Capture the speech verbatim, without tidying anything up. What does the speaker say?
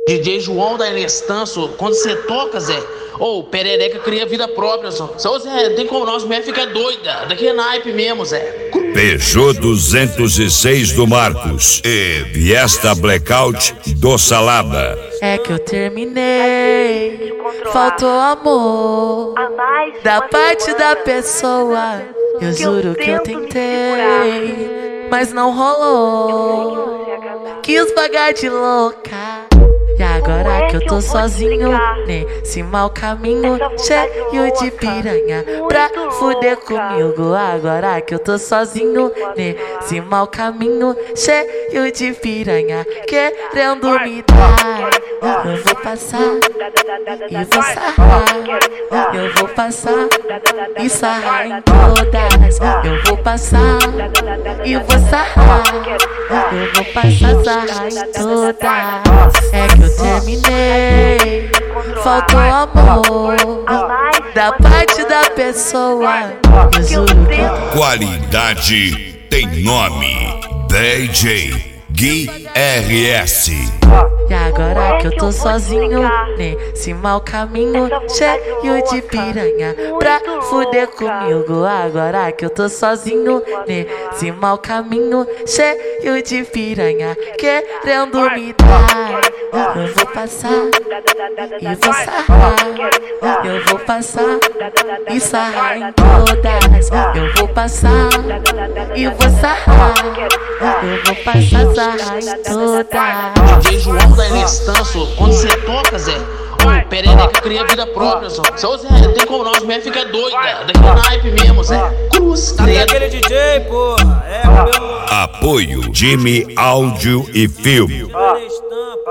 D J João da Inestanço, quando você toca, Zé, ô, oh, perereca cria vida própria, só. Só, Zé, não tem como nossa mulher fica doida. Daqui é naipe mesmo, Zé. Peugeot duzentos e seis do Marcos e Fiesta Blackout do Salaba. É que eu terminei, faltou amor da parte da pessoa. Eu juro que eu tentei, mas não rolou. Quis pagar de louca. E agora que eu tô sozinho nesse mau caminho, cheio de piranha pra fuder comigo. Agora que eu tô sozinho nesse mau caminho, cheio de piranha querendo me dar. Eu vou passar e vou sarrar. Eu vou passar e sarrar em todas. Eu vou passar e vou sarrar. Eu vou passar, sarrar em todas. É que eu terminei, faltou amor da parte da pessoa. Eu juro que eu... Qualidade tem nome, D J Gui R S. E agora que eu tô sozinho nesse mau caminho, cheio de piranha pra fuder comigo. Agora que eu tô sozinho nesse mau caminho, cheio de piranha querendo me dar. Eu vou passar e vou sarrar. Eu vou passar e sarrar em todas. Eu vou passar e vou sarrar. Eu vou passar, sarrar em todas. D J João da Inestanço, quando você toca, Zé, ô, oh, perereca cria vida própria, só. Só, Zé, não tem como nossa mulher fica doida. Daqui é naipe mesmo, Zé. Cruz, cadê aquele D J, porra? É, meu... Apoio Jimmy Áudio e Filme.